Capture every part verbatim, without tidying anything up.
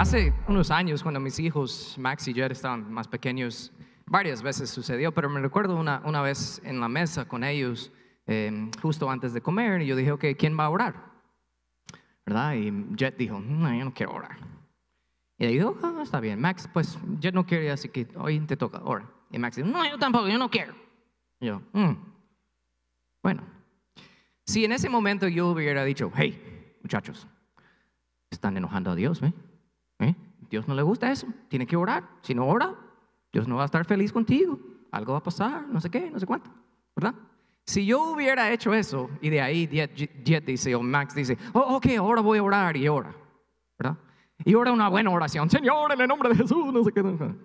hace unos años, cuando mis hijos, Max y Jed, estaban más pequeños, varias veces sucedió, pero me recuerdo una, una vez en la mesa con ellos, eh, justo antes de comer, y yo dije, ok, ¿quién va a orar? ¿Verdad? Y Jed dijo, no, yo no quiero orar. Y le dijo, oh, está bien, Max, pues Jed no quiere, así que hoy te toca, ora. Y Max dijo, no, yo tampoco, yo no quiero. Y yo, mm. bueno, si en ese momento yo hubiera dicho, hey, muchachos, están enojando a Dios, ¿eh? ¿Eh? Dios no le gusta eso, tiene que orar. Si no ora, Dios no va a estar feliz contigo, algo va a pasar, no sé qué, no sé cuánto, ¿verdad? Si yo hubiera hecho eso, y de ahí Jet dice, o Max dice, oh, ok, ahora voy a orar, y ora, ¿verdad? Y ora una buena oración, Señor, en el nombre de Jesús, no sé qué.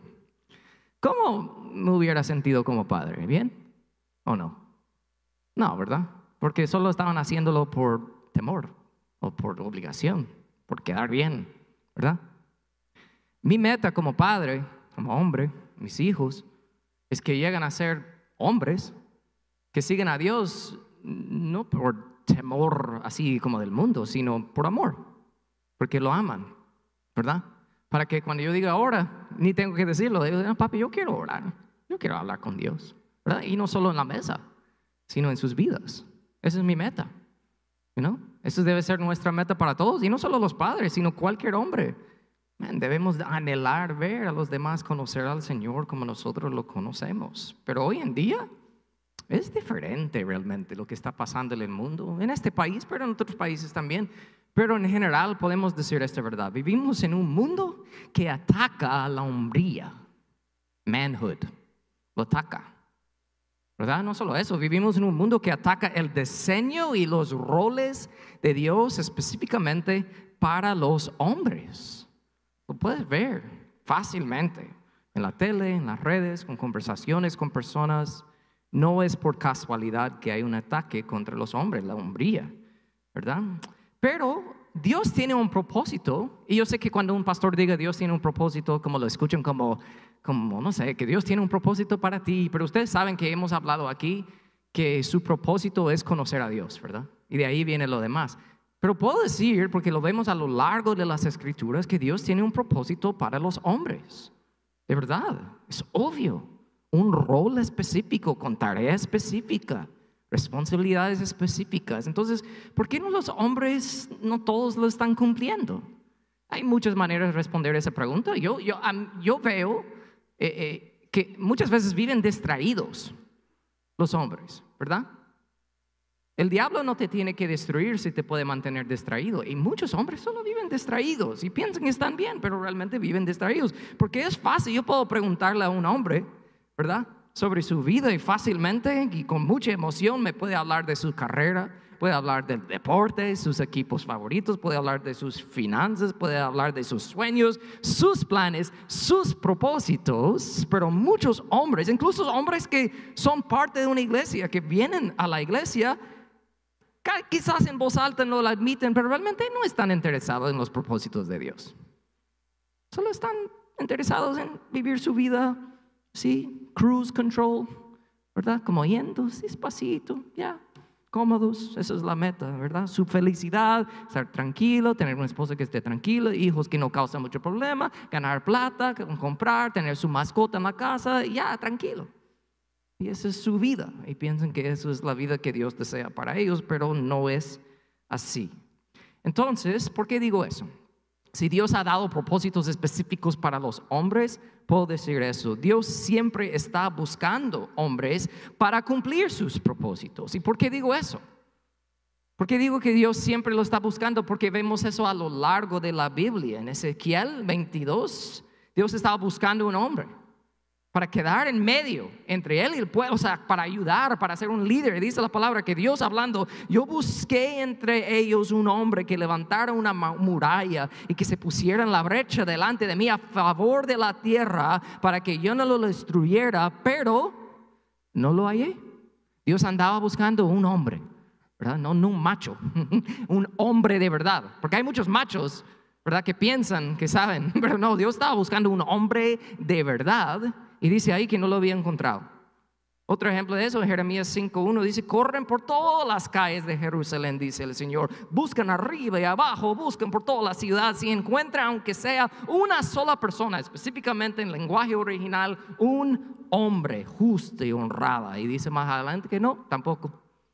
¿Cómo me hubiera sentido como padre? ¿Bien o no? No, ¿verdad? Porque solo estaban haciéndolo por temor, o por obligación, por quedar bien, ¿verdad? Mi meta como padre, como hombre, mis hijos, es que lleguen a ser hombres que siguen a Dios no por temor así como del mundo, sino por amor, porque lo aman, ¿verdad? Para que cuando yo diga ora, ni tengo que decirlo, digo, ah, papi, yo quiero orar, yo quiero hablar con Dios, ¿verdad? Y no solo en la mesa, sino en sus vidas. Esa es mi meta, you know? Esa debe ser nuestra meta para todos, y no solo los padres, sino cualquier hombre. Man, debemos anhelar ver a los demás conocer al Señor como nosotros lo conocemos. Pero hoy en día es diferente realmente lo que está pasando en el mundo, en este país, pero en otros países también. Pero en general podemos decir esta verdad: vivimos en un mundo que ataca a la hombría, manhood, lo ataca, ¿verdad? No solo eso, vivimos en un mundo que ataca el diseño y los roles de Dios específicamente para los hombres. Lo puedes ver fácilmente en la tele, en las redes, con conversaciones con personas. No es por casualidad que hay un ataque contra los hombres, la hombría, ¿verdad? Pero Dios tiene un propósito, y yo sé que cuando un pastor diga Dios tiene un propósito, como lo escuchan como, como no sé, que Dios tiene un propósito para ti, pero ustedes saben que hemos hablado aquí que su propósito es conocer a Dios, ¿verdad? Y de ahí viene lo demás. Pero puedo decir, porque lo vemos a lo largo de las Escrituras, que Dios tiene un propósito para los hombres. De verdad, es obvio. Un rol específico, con tarea específica, responsabilidades específicas. Entonces, ¿por qué no los hombres no todos lo están cumpliendo? Hay muchas maneras de responder esa pregunta. Yo, yo, um, yo veo eh, eh, que muchas veces viven distraídos los hombres, ¿verdad? El diablo no te tiene que destruir si te puede mantener distraído. Y muchos hombres solo viven distraídos y piensan que están bien, pero realmente viven distraídos. Porque es fácil, yo puedo preguntarle a un hombre, ¿verdad?, sobre su vida, y fácilmente y con mucha emoción me puede hablar de su carrera, puede hablar del deporte, sus equipos favoritos, puede hablar de sus finanzas, puede hablar de sus sueños, sus planes, sus propósitos. Pero muchos hombres, incluso hombres que son parte de una iglesia, que vienen a la iglesia, quizás en voz alta no lo admiten, pero realmente no están interesados en los propósitos de Dios. Solo están interesados en vivir su vida, sí, cruise control, ¿verdad? Como yendo despacito, ya, cómodos. Esa es la meta, ¿verdad? Su felicidad, estar tranquilo, tener una esposa que esté tranquila, hijos que no causan mucho problema, ganar plata, comprar, tener su mascota en la casa, ya, tranquilo. Y esa es su vida, y piensan que eso es la vida que Dios desea para ellos, pero no es así. Entonces, ¿por qué digo eso? Si Dios ha dado propósitos específicos para los hombres, puedo decir eso: Dios siempre está buscando hombres para cumplir sus propósitos. ¿Y por qué digo eso? ¿Por qué digo que Dios siempre lo está buscando? Porque vemos eso a lo largo de la Biblia. En Ezequiel veintidós, Dios estaba buscando un hombre para quedar en medio entre él y el pueblo, o sea, para ayudar, para ser un líder. Dice la palabra que Dios hablando: yo busqué entre ellos un hombre que levantara una muralla y que se pusiera en la brecha delante de mí a favor de la tierra, para que yo no lo destruyera, pero no lo hallé. Dios andaba buscando un hombre, ¿verdad? No, no un macho, un hombre de verdad, porque hay muchos machos, ¿verdad?, que piensan que saben, pero no, Dios estaba buscando un hombre de verdad. Y dice ahí que no lo había encontrado. Otro ejemplo de eso, Jeremías cinco uno dice: corren por todas las calles de Jerusalén, dice el Señor, buscan arriba y abajo, buscan por toda la ciudad, si encuentran aunque sea una sola persona, específicamente en lenguaje original, un hombre justo y honrada. Y dice más adelante que no, tampoco,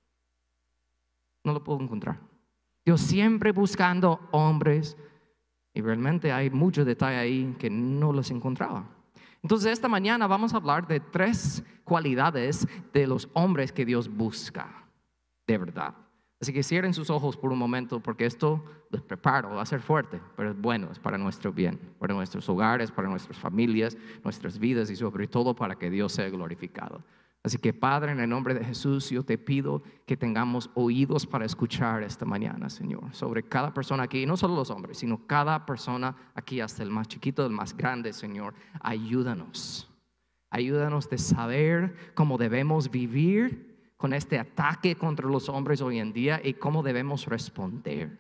no lo puedo encontrar. Dios siempre buscando hombres, y realmente hay mucho detalle ahí que no los encontraba. Entonces esta mañana vamos a hablar de tres cualidades de los hombres que Dios busca de verdad. Así que cierren sus ojos por un momento, porque esto los preparo, va a ser fuerte, pero es bueno, es para nuestro bien, para nuestros hogares, para nuestras familias, nuestras vidas y sobre todo para que Dios sea glorificado. Así que Padre, en el nombre de Jesús, yo te pido que tengamos oídos para escuchar esta mañana, Señor, sobre cada persona aquí, y no solo los hombres, sino cada persona aquí, hasta el más chiquito, el más grande, Señor. Ayúdanos, ayúdanos de saber cómo debemos vivir con este ataque contra los hombres hoy en día y cómo debemos responder.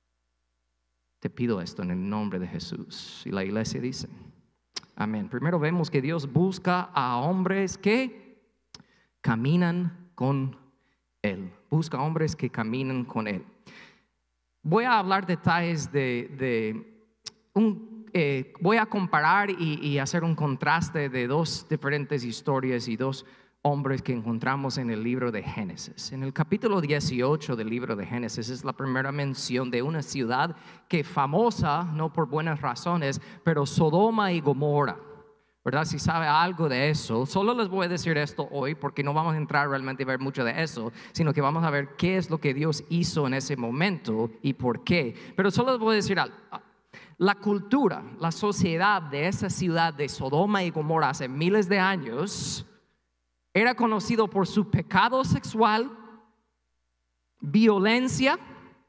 Te pido esto en el nombre de Jesús. Y la iglesia dice, amén. Primero vemos que Dios busca a hombres que caminan con Él. Busca hombres que caminan con Él. Voy a hablar detalles de, de un, eh, voy a comparar y, y hacer un contraste de dos diferentes historias y dos hombres que encontramos en el libro de Génesis. En el capítulo dieciocho del libro de Génesis es la primera mención de una ciudad que es famosa, no por buenas razones, pero Sodoma y Gomorra, ¿verdad? Si sabe algo de eso, solo les voy a decir esto hoy porque no vamos a entrar realmente a ver mucho de eso, sino que vamos a ver qué es lo que Dios hizo en ese momento y por qué. Pero solo les voy a decir algo. La cultura, la sociedad de esa ciudad de Sodoma y Gomorra hace miles de años era conocido por su pecado sexual, violencia,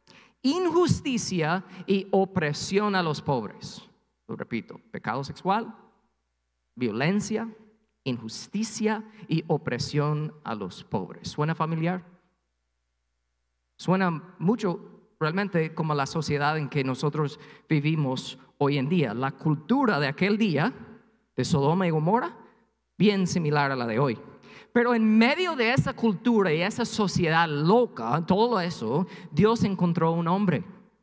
injusticia y opresión a los pobres. Lo repito, pecado sexual, violencia, injusticia y opresión a los pobres. ¿Suena familiar? Suena mucho realmente como la sociedad en que nosotros vivimos hoy en día. La cultura de aquel día de Sodoma y Gomorra, bien similar a la de hoy. Pero en medio de esa cultura y esa sociedad loca, todo eso, Dios encontró un hombre.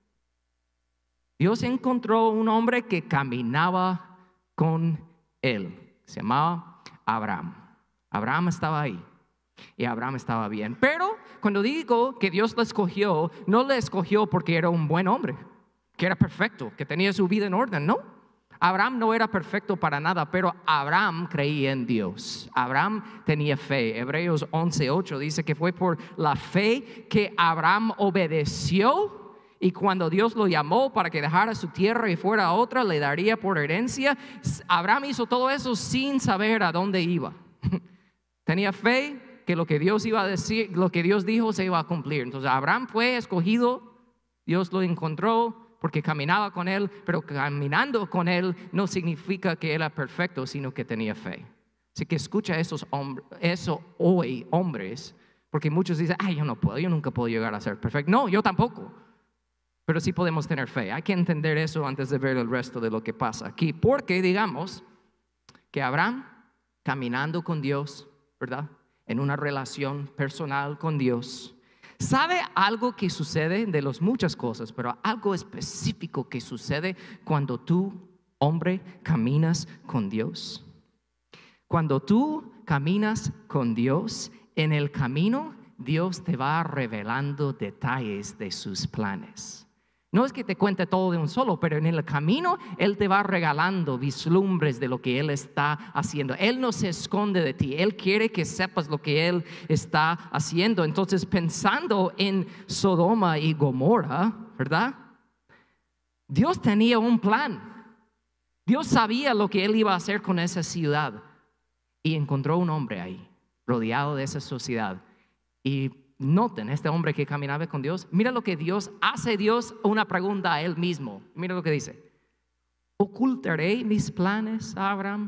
Dios encontró un hombre que caminaba con Él. Se llamaba Abraham. Abraham estaba ahí y Abraham estaba bien. Pero cuando digo que Dios lo escogió, no lo escogió porque era un buen hombre, que era perfecto, que tenía su vida en orden, no. Abraham no era perfecto para nada, pero Abraham creía en Dios. Abraham tenía fe. Hebreos once ocho dice que fue por la fe que Abraham obedeció, y cuando Dios lo llamó para que dejara su tierra y fuera a otra, le daría por herencia. Abraham hizo todo eso sin saber a dónde iba. Tenía fe que lo que Dios iba a decir, lo que Dios dijo se iba a cumplir. Entonces Abraham fue escogido, Dios lo encontró porque caminaba con Él, pero caminando con Él no significa que era perfecto, sino que tenía fe. Así que escucha esos hombres, eso hoy, hombres, porque muchos dicen, ay, yo no puedo, yo nunca puedo llegar a ser perfecto. No, yo tampoco. Pero sí podemos tener fe. Hay que entender eso antes de ver el resto de lo que pasa aquí. Porque digamos que Abraham, caminando con Dios, ¿verdad? En una relación personal con Dios, ¿sabe algo que sucede? De las muchas cosas, pero algo específico que sucede cuando tú, hombre, caminas con Dios. Cuando tú caminas con Dios, en el camino Dios te va revelando detalles de sus planes. No es que te cuente todo de un solo, pero en el camino Él te va regalando vislumbres de lo que Él está haciendo. Él no se esconde de ti, Él quiere que sepas lo que Él está haciendo. Entonces, pensando en Sodoma y Gomorra, ¿verdad? Dios tenía un plan. Dios sabía lo que Él iba a hacer con esa ciudad y encontró un hombre ahí, rodeado de esa sociedad. Y noten, este hombre que caminaba con Dios, mira lo que Dios hace. Dios una pregunta a Él mismo. Mira lo que dice: ¿ocultaré mis planes a Abraham?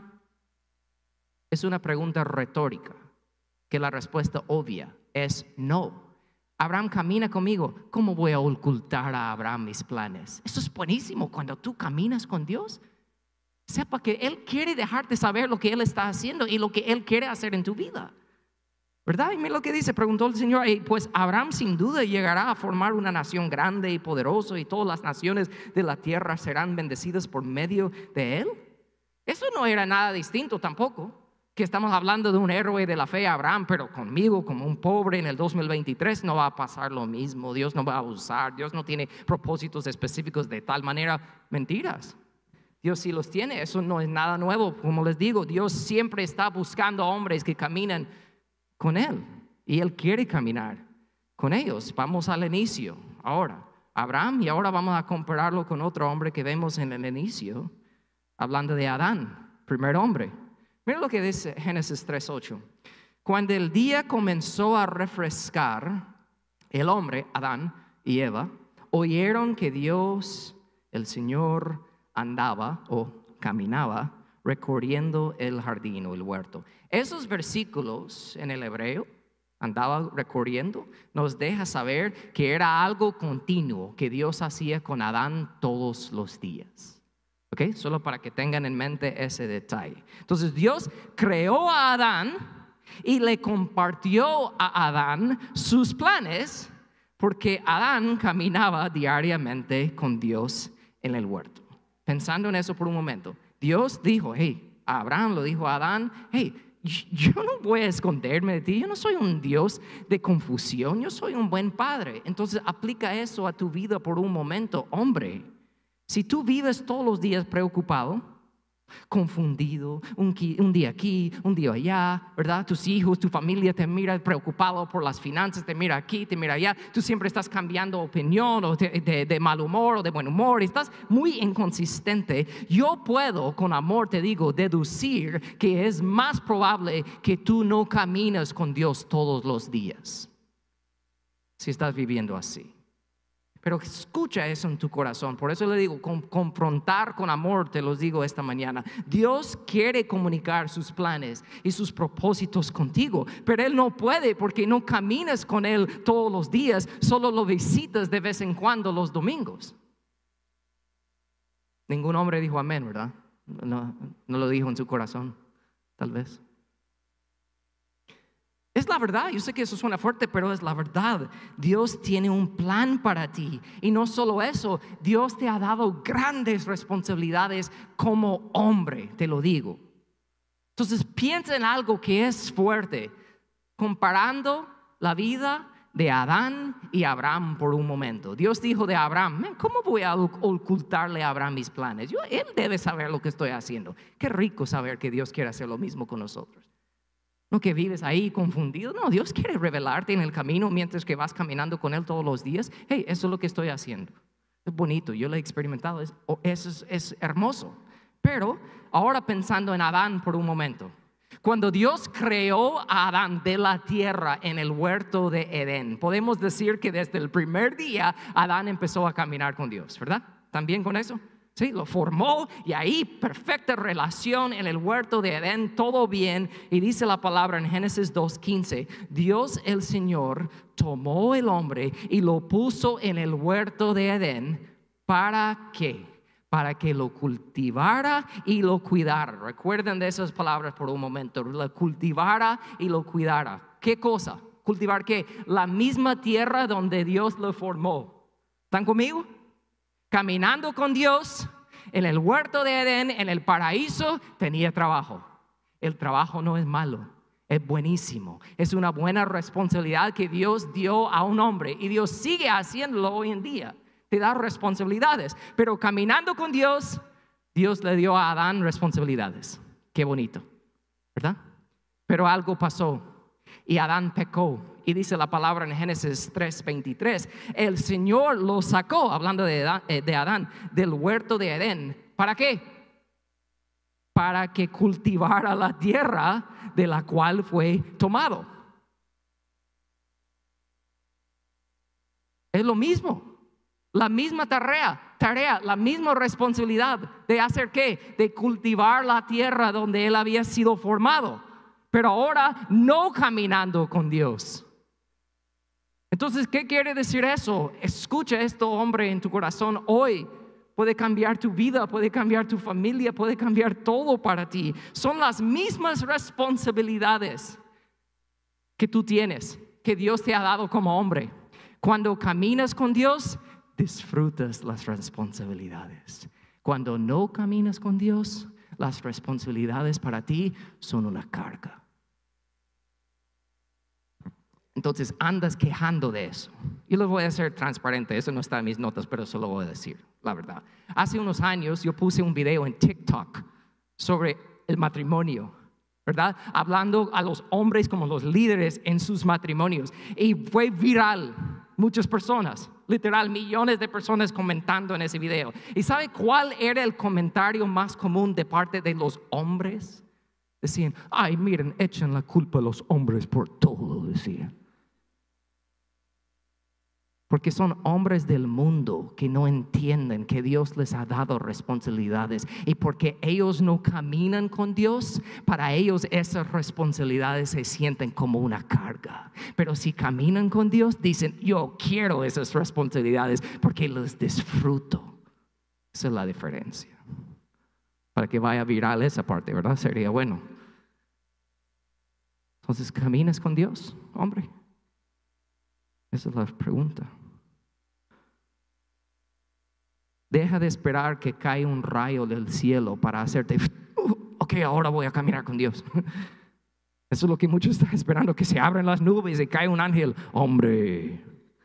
Es una pregunta retórica, que la respuesta obvia es no. Abraham camina conmigo, ¿cómo voy a ocultar a Abraham mis planes? Eso es buenísimo. Cuando tú caminas con Dios, sepa que Él quiere dejarte saber lo que Él está haciendo y lo que Él quiere hacer en tu vida. ¿Verdad? Y mira lo que dice, preguntó el Señor, y pues Abraham sin duda llegará a formar una nación grande y poderosa y todas las naciones de la tierra serán bendecidas por medio de él. Eso no era nada distinto tampoco, que estamos hablando de un héroe de la fe, Abraham, pero conmigo como un pobre en el dos mil veintitrés no va a pasar lo mismo. Dios no va a abusar, Dios no tiene propósitos específicos de tal manera. Mentiras. Dios sí los tiene, eso no es nada nuevo. Como les digo, Dios siempre está buscando hombres que caminan con Él, y Él quiere caminar con ellos. Vamos al inicio ahora, Abraham, y ahora vamos a compararlo con otro hombre que vemos en el inicio, hablando de Adán, primer hombre. Mira lo que dice Génesis tres ocho. Cuando el día comenzó a refrescar, el hombre, Adán y Eva, oyeron que Dios, el Señor, andaba o caminaba recorriendo el jardín o el huerto. Esos versículos en el hebreo, andaba recorriendo, nos deja saber que era algo continuo que Dios hacía con Adán todos los días. ¿Ok? Solo para que tengan en mente ese detalle. Entonces Dios creó a Adán y le compartió a Adán sus planes, porque Adán caminaba diariamente con Dios en el huerto. Pensando en eso por un momento, Dios dijo, hey, a Abraham lo dijo a Adán, hey, yo no voy a esconderme de ti, yo no soy un Dios de confusión, yo soy un buen padre. Entonces aplica eso a tu vida por un momento, hombre. Si tú vives todos los días preocupado, confundido, un, un día aquí, un día allá, ¿verdad? Tus hijos, tu familia te mira preocupado por las finanzas, te mira aquí, te mira allá. Tú siempre estás cambiando opinión o de, de, de mal humor o de buen humor. Estás muy inconsistente. Yo puedo, con amor te digo, deducir que es más probable que tú no caminas con Dios todos los días, si estás viviendo así. Pero escucha eso en tu corazón. Por eso le digo, con, confrontar con amor, te los digo esta mañana. Dios quiere comunicar sus planes y sus propósitos contigo, pero Él no puede porque no caminas con Él todos los días, solo lo visitas de vez en cuando los domingos. Ningún hombre dijo amén, ¿verdad? No, no lo dijo en su corazón, tal vez. Es la verdad, yo sé que eso suena fuerte, pero es la verdad. Dios tiene un plan para ti. Y no solo eso, Dios te ha dado grandes responsabilidades como hombre, te lo digo. Entonces piensa en algo que es fuerte, comparando la vida de Adán y Abraham por un momento. Dios dijo de Abraham, ¿cómo voy a ocultarle a Abraham mis planes? Yo, él debe saber lo que estoy haciendo. Qué rico saber que Dios quiere hacer lo mismo con nosotros. No que vives ahí confundido. No, Dios quiere revelarte en el camino mientras que vas caminando con Él todos los días. Hey, eso es lo que estoy haciendo. Es bonito, yo lo he experimentado, es, es, es hermoso. Pero ahora pensando en Adán por un momento. Cuando Dios creó a Adán de la tierra en el huerto de Edén, podemos decir que desde el primer día Adán empezó a caminar con Dios, ¿verdad? ¿También con eso? Sí, lo formó y ahí perfecta relación en el huerto de Edén, todo bien. Y dice la palabra en Génesis dos quince, Dios el Señor tomó el hombre y lo puso en el huerto de Edén. ¿Para qué? Para que lo cultivara y lo cuidara. Recuerden de esas palabras por un momento. Lo cultivara y lo cuidara. ¿Qué cosa? ¿Cultivar qué? La misma tierra donde Dios lo formó. ¿Están conmigo? Caminando con Dios en el huerto de Edén, en el paraíso, tenía trabajo. El trabajo no es malo, es buenísimo. Es una buena responsabilidad que Dios dio a un hombre y Dios sigue haciéndolo hoy en día. Te da responsabilidades, pero caminando con Dios, Dios le dio a Adán responsabilidades. Qué bonito, ¿verdad? Pero algo pasó y Adán pecó. Y dice la palabra en Génesis tres veintitrés, el Señor lo sacó, hablando de Adán, de Adán, del huerto de Edén. ¿Para qué? Para que cultivara la tierra de la cual fue tomado. Es lo mismo, la misma tarea, tarea, la misma responsabilidad de hacer qué, de cultivar la tierra donde él había sido formado, pero ahora no caminando con Dios. Entonces, ¿qué quiere decir eso? Escucha esto, hombre, en tu corazón hoy. Puede cambiar tu vida, puede cambiar tu familia, puede cambiar todo para ti. Son las mismas responsabilidades. que tú tienes, que Dios te ha dado como hombre. Cuando caminas con Dios, disfrutas las responsabilidades. Cuando no caminas con Dios, las responsabilidades para ti son una carga. Entonces andas quejando de eso. Yo les voy a ser transparente, eso no está en mis notas, pero eso lo voy a decir, la verdad. Hace unos años yo puse un video en TikTok sobre el matrimonio, ¿verdad? Hablando a los hombres como los líderes en sus matrimonios. Y fue viral, muchas personas, literal, millones de personas comentando en ese video. ¿Y sabe cuál era el comentario más común de parte de los hombres? Decían, ay, miren, echan la culpa a los hombres por todo, decían. Porque son hombres del mundo que no entienden que Dios les ha dado responsabilidades. Y porque ellos no caminan con Dios, para ellos esas responsabilidades se sienten como una carga. Pero si caminan con Dios, dicen, yo quiero esas responsabilidades porque las disfruto. Esa es la diferencia. Para que vaya viral esa parte, ¿verdad? Sería bueno. Entonces, ¿caminas con Dios, hombre? Esa es la pregunta. Deja de esperar que caiga un rayo del cielo para hacerte, uh, ok, ahora voy a caminar con Dios. Eso es lo que muchos están esperando, que se abran las nubes y cae un ángel. Hombre,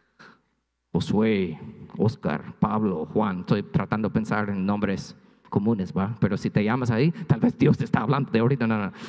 Josué, Oscar, Pablo, Juan. Estoy tratando de pensar en nombres comunes, ¿va? Pero si te llamas ahí, tal vez Dios te está hablando de ahorita. No, no.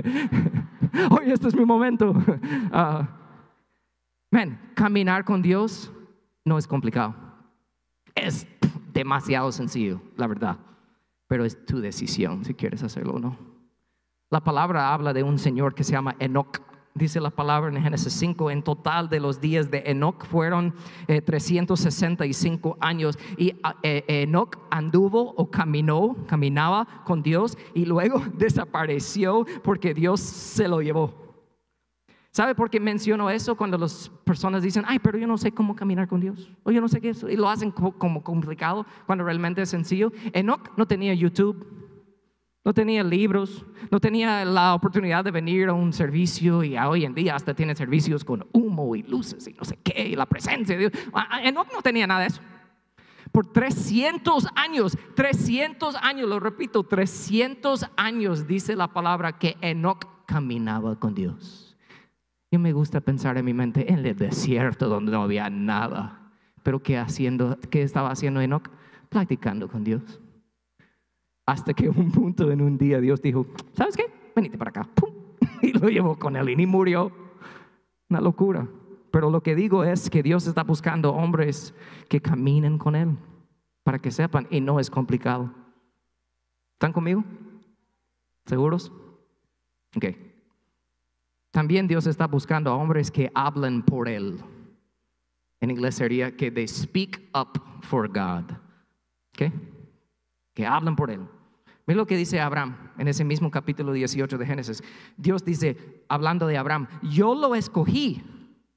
Hoy este es mi momento. Uh, Man, caminar con Dios no es complicado. Es demasiado sencillo, la verdad. Pero es tu decisión si quieres hacerlo o no. La palabra habla de un señor que se llama Enoc. Dice la palabra en Génesis cinco, en total de los días de Enoc fueron eh, trescientos sesenta y cinco años. Y eh, Enoc anduvo o caminó, caminaba con Dios y luego desapareció porque Dios se lo llevó. ¿Sabe por qué menciono eso? Cuando las personas dicen, ay, pero yo no sé cómo caminar con Dios, o yo no sé qué es, y lo hacen como, como complicado cuando realmente es sencillo. Enoc no tenía YouTube, no tenía libros, no tenía la oportunidad de venir a un servicio, y hoy en día hasta tiene servicios con humo y luces y no sé qué, y la presencia de Dios. Enoc no tenía nada de eso. Por trescientos años, trescientos años, lo repito, trescientos años dice la palabra que Enoc caminaba con Dios. Yo me gusta pensar en mi mente en el desierto donde no había nada. Pero ¿qué, haciendo, qué estaba haciendo Enoc? Practicando con Dios. Hasta que un punto en un día Dios dijo, ¿sabes qué? Venite para acá. ¡Pum! Y lo llevó con él y ni murió. Una locura. Pero lo que digo es que Dios está buscando hombres que caminen con Él. Para que sepan, y no es complicado. ¿Están conmigo? ¿Seguros? Ok. También Dios está buscando a hombres que hablen por Él. En inglés sería que they speak up for God. ¿Qué? Que hablen por Él. Mira lo que dice Abraham en ese mismo capítulo dieciocho de Génesis. Dios dice, hablando de Abraham, yo lo escogí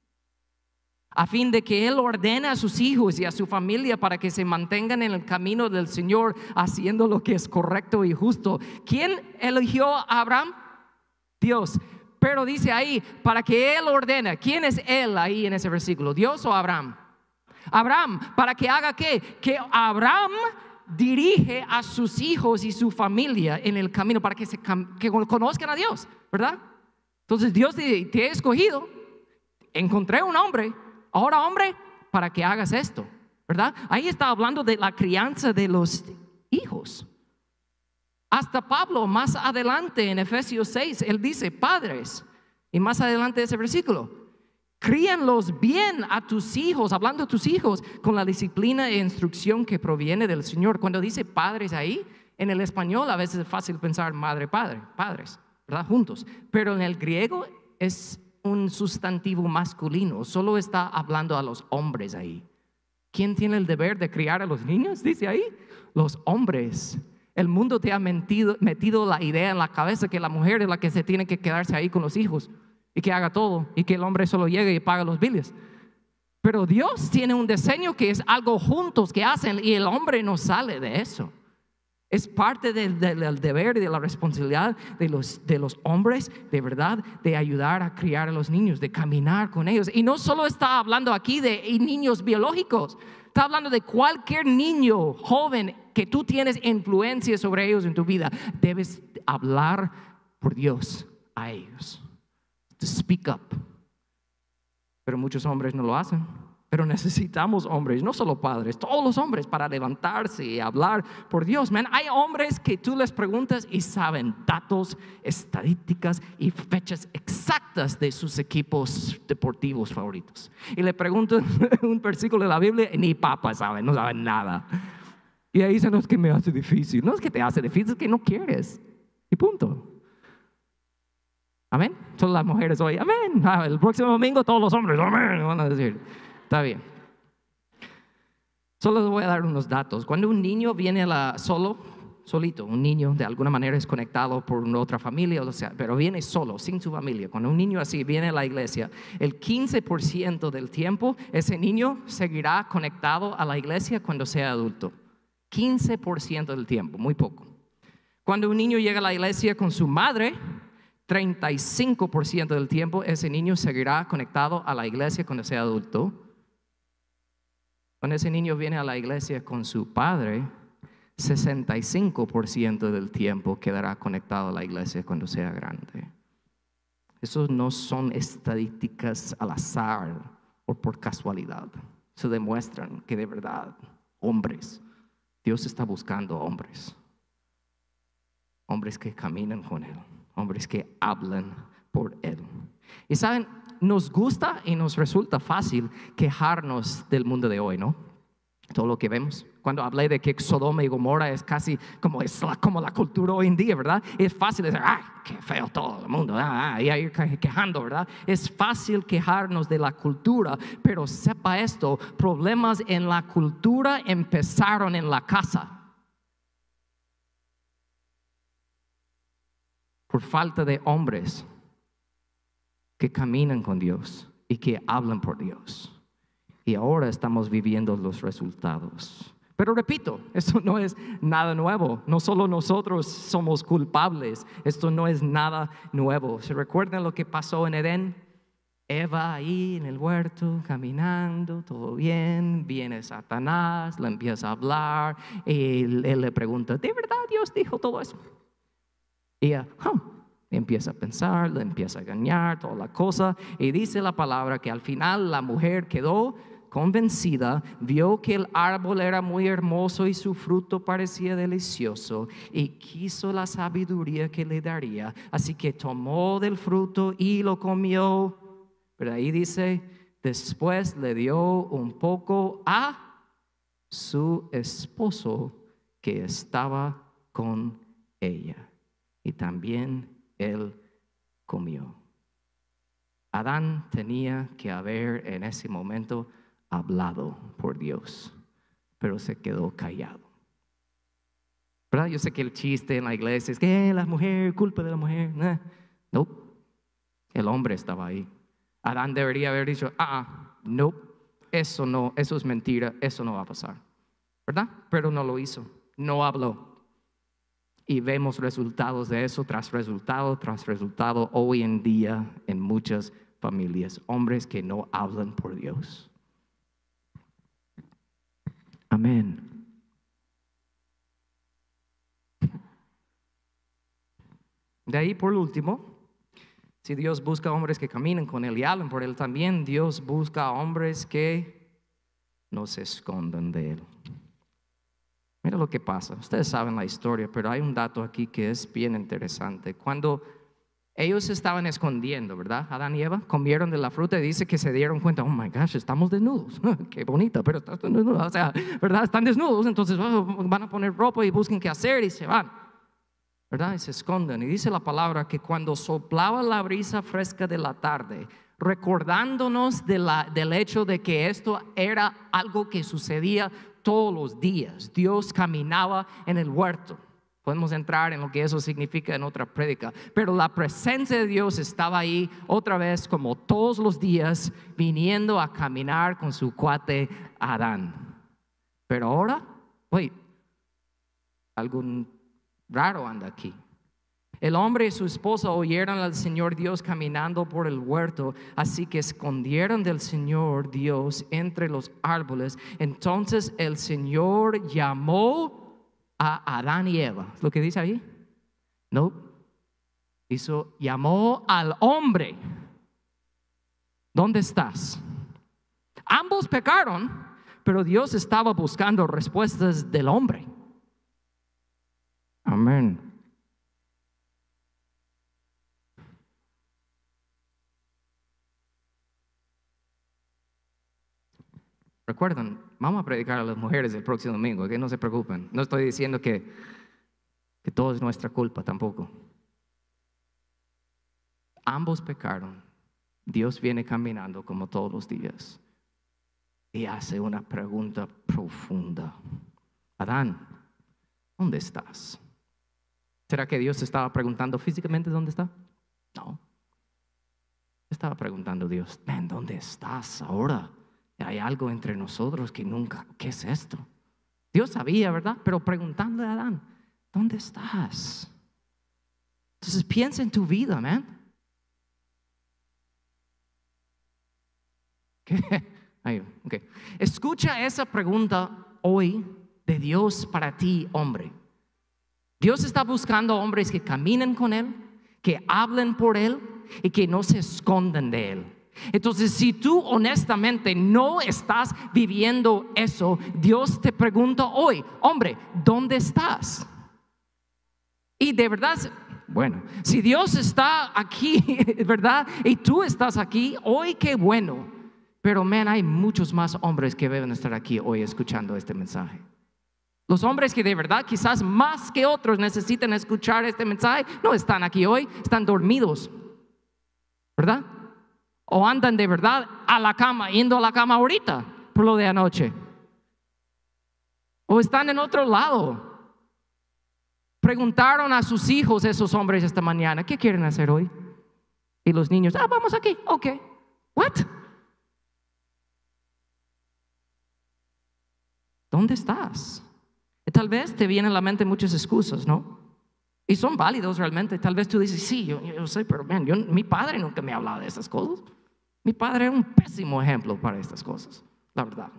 a fin de que Él ordene a sus hijos y a su familia para que se mantengan en el camino del Señor, haciendo lo que es correcto y justo. ¿Quién eligió a Abraham? Dios. Pero dice ahí, para que Él ordene. ¿Quién es Él ahí en ese versículo? ¿Dios o Abraham? Abraham, ¿para que haga qué? Que Abraham dirige a sus hijos y su familia en el camino para que, se, que conozcan a Dios, ¿verdad? Entonces Dios te, te he escogido, encontré un hombre, ahora hombre, para que hagas esto, ¿verdad? Ahí está hablando de la crianza de los hijos. Hasta Pablo más adelante en Efesios seis, él dice, padres, y más adelante de ese versículo, críanlos bien a tus hijos, hablando a tus hijos, con la disciplina e instrucción que proviene del Señor. Cuando dice padres ahí, en el español a veces es fácil pensar madre, padre, padres, ¿verdad? Juntos. Pero en el griego es un sustantivo masculino, solo está hablando a los hombres ahí. ¿Quién tiene el deber de criar a los niños? Dice ahí, los hombres. El mundo te ha metido, metido la idea en la cabeza que la mujer es la que se tiene que quedarse ahí con los hijos y que haga todo y que el hombre solo llegue y paga los biles. Pero Dios tiene un diseño que es algo juntos que hacen y el hombre no sale de eso. Es parte del, del, del deber y de la responsabilidad de los, de los hombres, de verdad, de ayudar a criar a los niños, de caminar con ellos. Y no solo está hablando aquí de niños biológicos, está hablando de cualquier niño joven que tú tienes influencia sobre ellos en tu vida. Debes hablar por Dios a ellos. To speak up. Pero muchos hombres no lo hacen. Pero necesitamos hombres, no solo padres, todos los hombres para levantarse y hablar por Dios. Man, hay hombres que tú les preguntas y saben datos, estadísticas y fechas exactas de sus equipos deportivos favoritos. Y le preguntan un versículo de la Biblia y ni papa saben, no saben nada. Y ahí dicen, no es que me hace difícil. No es que te hace difícil, es que no quieres. Y punto. Amén. Todas las mujeres hoy, amén. El próximo domingo todos los hombres, amén, van a decir. Está bien. Solo les voy a dar unos datos. Cuando un niño viene a la, solo, solito, un niño de alguna manera es conectado por una otra familia, o sea, pero viene solo, sin su familia. Cuando un niño así viene a la iglesia, el quince por ciento del tiempo ese niño seguirá conectado a la iglesia cuando sea adulto. quince por ciento del tiempo, muy poco. Cuando un niño llega a la iglesia con su madre, treinta y cinco por ciento del tiempo ese niño seguirá conectado a la iglesia cuando sea adulto. Cuando ese niño viene a la iglesia con su padre, sesenta y cinco por ciento del tiempo quedará conectado a la iglesia cuando sea grande. Esos no son estadísticas al azar o por casualidad. Se demuestran que de verdad, hombres, Dios está buscando hombres. Hombres que caminan con Él. Hombres que hablan por Él. Y saben, nos gusta y nos resulta fácil quejarnos del mundo de hoy, ¿no? Todo lo que vemos. Cuando hablé de que Sodoma y Gomorra es casi como, es la, como la cultura hoy en día, ¿verdad? Es fácil decir, ¡ay, qué feo todo el mundo! Ah, y ir quejando, ¿verdad? Es fácil quejarnos de la cultura, pero sepa esto, problemas en la cultura empezaron en la casa. Por falta de hombres que caminan con Dios y que hablan por Dios. Y ahora estamos viviendo los resultados. Pero repito, esto no es nada nuevo. No solo nosotros somos culpables. Esto no es nada nuevo. ¿Se recuerdan lo que pasó en Edén? Eva ahí en el huerto, caminando, todo bien. Viene Satanás, le empieza a hablar. Y él, él le pregunta, ¿de verdad Dios dijo todo eso? Y ella, huh. Empieza a pensar, le empieza a engañar, toda la cosa. Y dice la palabra que al final la mujer quedó convencida, vio que el árbol era muy hermoso y su fruto parecía delicioso y quiso la sabiduría que le daría. Así que tomó del fruto y lo comió. Pero ahí dice, después le dio un poco a su esposo que estaba con ella. Y también él comió. Adán tenía que haber en ese momento hablado por Dios, pero se quedó callado. ¿Verdad? Yo sé que el chiste en la iglesia es que eh, la mujer, culpa de la mujer. No, nope. El hombre estaba ahí. Adán debería haber dicho, ah, ah, no, eso no, eso es mentira, eso no va a pasar. ¿Verdad? Pero no lo hizo, no habló. Y vemos resultados de eso tras resultado, tras resultado hoy en día en muchas familias. Hombres que no hablan por Dios. Amén. De ahí por último, si Dios busca hombres que caminen con Él y hablen por Él, también Dios busca hombres que no se escondan de Él. Mira lo que pasa, ustedes saben la historia, pero hay un dato aquí que es bien interesante. Cuando ellos estaban escondiendo, ¿verdad? Adán y Eva comieron de la fruta y dice que se dieron cuenta, oh my gosh, estamos desnudos. Qué bonita, pero están desnudos. O sea, ¿verdad? Están desnudos, entonces oh, van a poner ropa y busquen qué hacer y se van, ¿verdad? Y se esconden. Y dice la palabra que cuando soplaba la brisa fresca de la tarde, recordándonos de la, del hecho de que esto era algo que sucedía todos los días. Dios caminaba en el huerto. Podemos entrar en lo que eso significa en otra prédica, pero la presencia de Dios estaba ahí otra vez como todos los días, viniendo a caminar con su cuate Adán. Pero ahora, wait, algún raro anda aquí. El hombre y su esposa oyeron al Señor Dios caminando por el huerto, así que escondieron del Señor Dios entre los árboles. Entonces el Señor llamó a Adán y Eva. ¿Es lo que dice ahí? No. Hizo, llamó al hombre. ¿Dónde estás? Ambos pecaron, pero Dios estaba buscando respuestas del hombre. Amén. Recuerden, vamos a predicar a las mujeres el próximo domingo, que no se preocupen. No estoy diciendo que, que todo es nuestra culpa tampoco. Ambos pecaron. Dios viene caminando como todos los días y hace una pregunta profunda. Adán, ¿dónde estás? ¿Será que Dios estaba preguntando físicamente dónde está? No. Estaba preguntando Dios, ven, ¿dónde estás ahora? Hay algo entre nosotros que nunca, ¿qué es esto? Dios sabía, ¿verdad? Pero preguntando a Adán, ¿dónde estás? Entonces piensa en tu vida, man. ¿Qué? Ahí, okay. Escucha esa pregunta hoy de Dios para ti, hombre. Dios está buscando hombres que caminen con Él, que hablen por Él y que no se esconden de Él. Entonces, si tú honestamente no estás viviendo eso, Dios te pregunta hoy, hombre, ¿dónde estás? Y de verdad, bueno, si Dios está aquí, ¿verdad? Y tú estás aquí, hoy qué bueno. Pero, man, hay muchos más hombres que deben estar aquí hoy escuchando este mensaje. Los hombres que de verdad quizás más que otros necesitan escuchar este mensaje no están aquí hoy, están dormidos, ¿verdad? O andan de verdad a la cama, yendo a la cama ahorita por lo de anoche. O están en otro lado. Preguntaron a sus hijos esos hombres esta mañana, ¿qué quieren hacer hoy? Y los niños, ah, vamos aquí, ok. What? ¿Dónde estás? Y tal vez te vienen a la mente muchas excusas, ¿no? Y son válidos realmente. Tal vez tú dices, sí, yo, yo sé, pero man, yo, mi padre nunca me ha hablado de esas cosas. Mi padre era un pésimo ejemplo para estas cosas, la verdad.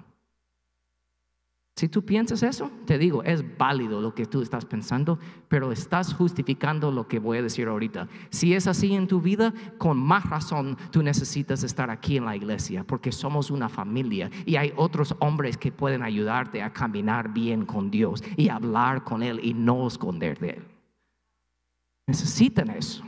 Si tú piensas eso, te digo, es válido lo que tú estás pensando, pero estás justificando lo que voy a decir ahorita. Si es así en tu vida, con más razón tú necesitas estar aquí en la iglesia, porque somos una familia y hay otros hombres que pueden ayudarte a caminar bien con Dios y hablar con Él y no esconder de Él. Necesitan eso.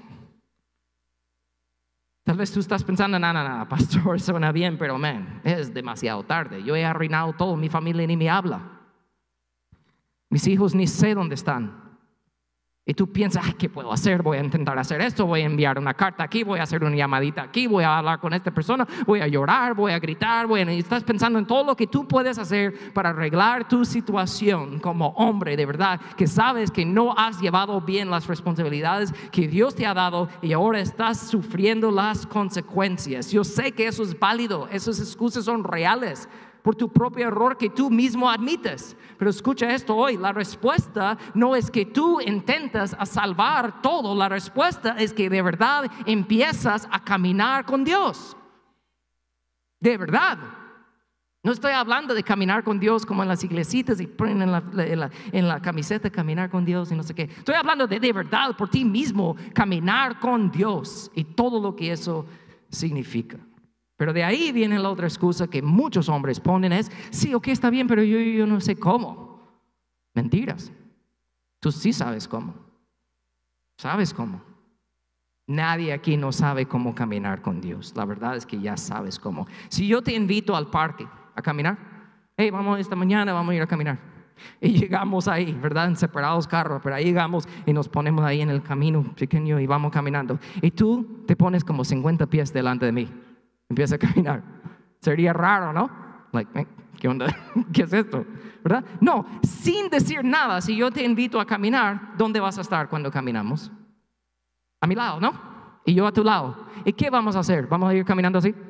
Tal vez tú estás pensando, no, no, no, pastor, suena bien, pero man, es demasiado tarde. Yo he arruinado todo, mi familia ni me habla. Mis hijos ni sé dónde están. Y tú piensas, ay, ¿qué puedo hacer? Voy a intentar hacer esto, voy a enviar una carta aquí, voy a hacer una llamadita aquí, voy a hablar con esta persona, voy a llorar, voy a gritar, voy a... Y estás pensando en todo lo que tú puedes hacer para arreglar tu situación como hombre de verdad, que sabes que no has llevado bien las responsabilidades que Dios te ha dado y ahora estás sufriendo las consecuencias. Yo sé que eso es válido, esas excusas son reales por tu propio error que tú mismo admites. Pero escucha esto hoy, la respuesta no es que tú intentas a salvar todo, la respuesta es que de verdad empiezas a caminar con Dios. De verdad. No estoy hablando de caminar con Dios como en las iglesitas y ponen en la, en la, en la camiseta caminar con Dios y no sé qué. Estoy hablando de de verdad por ti mismo caminar con Dios y todo lo que eso significa. Pero de ahí viene la otra excusa que muchos hombres ponen es, sí, ok, está bien, pero yo, yo no sé cómo. Mentiras. Tú sí sabes cómo. ¿Sabes cómo? Nadie aquí no sabe cómo caminar con Dios. La verdad es que ya sabes cómo. Si yo te invito al parque a caminar, hey, vamos esta mañana, vamos a ir a caminar. Y llegamos ahí, ¿verdad? En separados carros, pero ahí llegamos y nos ponemos ahí en el camino pequeño y vamos caminando. Y tú te pones como cincuenta pies delante de mí. Empieza a caminar. Sería raro, ¿no? Like, ¿qué onda? ¿Qué es esto? ¿Verdad? No, sin decir nada, si yo te invito a caminar, ¿dónde vas a estar cuando caminamos? A mi lado, ¿no? Y yo a tu lado. ¿Y qué vamos a hacer? ¿Vamos a ir caminando así?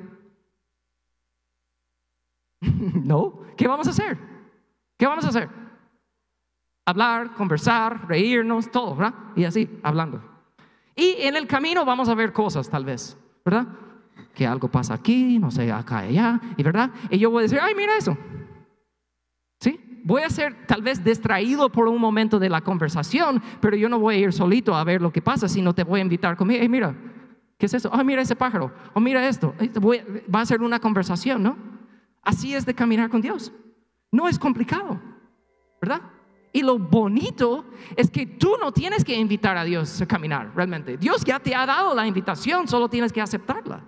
No. ¿Qué vamos a hacer? ¿Qué vamos a hacer? hablar, conversar, reírnos, todo, ¿verdad? Y así, hablando. Y en el camino vamos a ver cosas tal vez, ¿verdad? Que algo pasa aquí, no sé, acá y allá, y ¿verdad? Y yo voy a decir, ay, mira eso. ¿Sí? Voy a ser tal vez distraído por un momento de la conversación, pero yo no voy a ir solito a ver lo que pasa, sino te voy a invitar conmigo. Hey, mira, ¿qué es eso? Oh, mira ese pájaro. Oh, mira esto. Voy, va a ser una conversación, ¿no? Así es de caminar con Dios. No es complicado, ¿verdad? Y lo bonito es que tú no tienes que invitar a Dios a caminar, realmente. Dios ya te ha dado la invitación, solo tienes que aceptarla.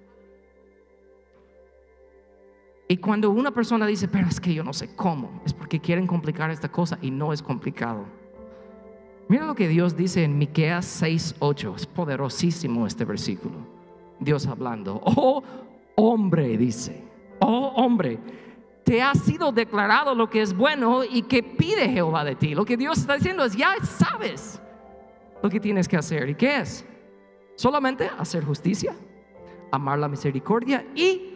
Y cuando una persona dice, pero es que yo no sé cómo, es porque quieren complicar esta cosa y no es complicado. Mira lo que Dios dice en Miqueas seis ocho. Es poderosísimo este versículo. Dios hablando. Oh hombre, dice. Oh hombre, te ha sido declarado lo que es bueno y que pide Jehová de ti. Lo que Dios está diciendo es, ya sabes lo que tienes que hacer. ¿Y qué es? Solamente hacer justicia, amar la misericordia y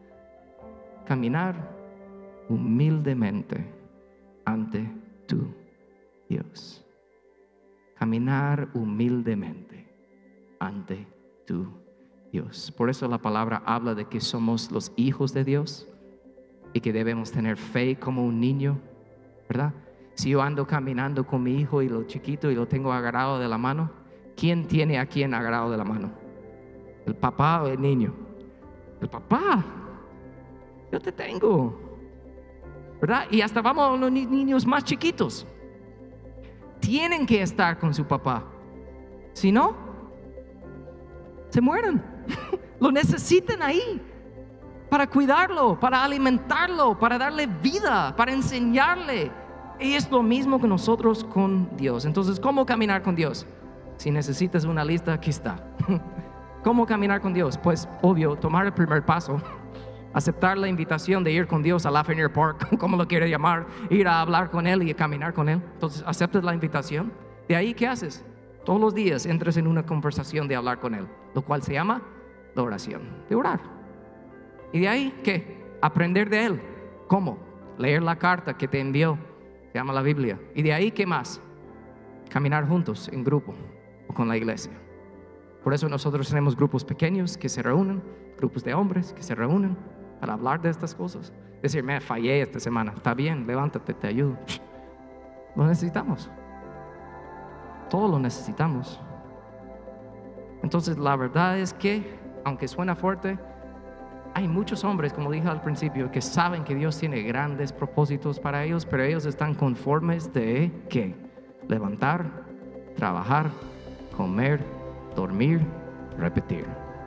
caminar humildemente ante tu Dios. Caminar humildemente ante tu Dios. Por eso la palabra habla de que somos los hijos de Dios y que debemos tener fe como un niño, ¿verdad? Si yo ando caminando con mi hijo y lo chiquito y lo tengo agarrado de la mano, ¿quién tiene a quién agarrado de la mano? ¿El papá o el niño? El papá. Yo te tengo, ¿verdad? Y hasta vamos a los niños más chiquitos. Tienen que estar con su papá. Si no, se mueren. Lo necesitan ahí para cuidarlo, para alimentarlo, para darle vida, para enseñarle. Y es lo mismo que nosotros con Dios. Entonces, ¿cómo caminar con Dios? Si necesitas una lista, aquí está. ¿Cómo caminar con Dios? Pues obvio, tomar el primer paso. Aceptar la invitación de ir con Dios a Lafayette Park, como lo quiere llamar, ir a hablar con Él y a caminar con Él. Entonces aceptas la invitación. De ahí, ¿qué haces? Todos los días entras en una conversación de hablar con Él, lo cual se llama la oración, de orar. Y de ahí, ¿qué? Aprender de Él. ¿Cómo? Leer la carta que te envió, se llama la Biblia. Y de ahí, ¿qué más? Caminar juntos en grupo o con la iglesia. Por eso nosotros tenemos grupos pequeños que se reúnen, grupos de hombres que se reúnen para hablar de estas cosas. Decir, me fallé esta semana. Está bien, levántate, te ayudo. Lo necesitamos. Todo lo necesitamos. Entonces la verdad es que, aunque suena fuerte, hay muchos hombres, como dije al principio, que saben que Dios tiene grandes propósitos para ellos, pero ellos están conformes de ¿qué? Levantar, trabajar, comer, dormir, repetir.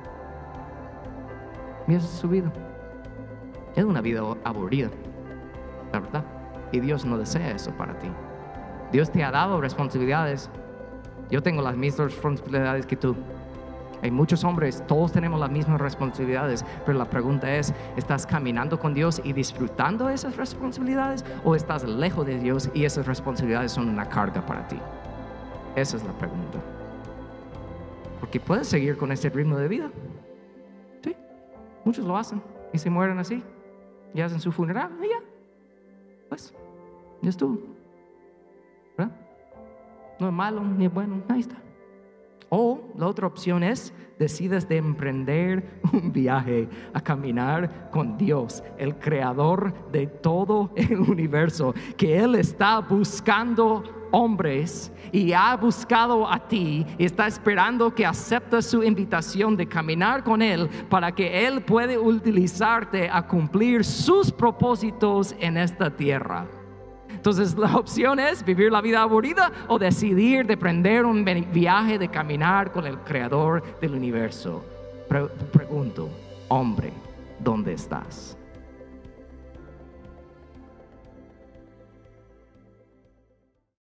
Y esa es su vida. Es una vida aburrida, la verdad. Y Dios no desea eso para ti. Dios te ha dado responsabilidades. Yo tengo las mismas responsabilidades que tú. Hay muchos hombres, todos tenemos las mismas responsabilidades, pero la pregunta es, ¿estás caminando con Dios y disfrutando esas responsabilidades? ¿O estás lejos de Dios y esas responsabilidades son una carga para ti? Esa es la pregunta. Porque puedes seguir con ese ritmo de vida. Sí, muchos lo hacen y se mueren así. Y hacen su funeral y ya. Pues, ya estuvo. ¿Verdad? No es malo ni es bueno, ahí está. O la otra opción es, decides de emprender un viaje a caminar con Dios, el creador de todo el universo, que Él está buscando hombres y ha buscado a ti y está esperando que aceptes su invitación de caminar con Él para que Él pueda utilizarte a cumplir sus propósitos en esta tierra. Entonces la opción es vivir la vida aburrida o decidir de emprender un viaje de caminar con el creador del universo. Pre- pregunto, hombre, ¿dónde estás?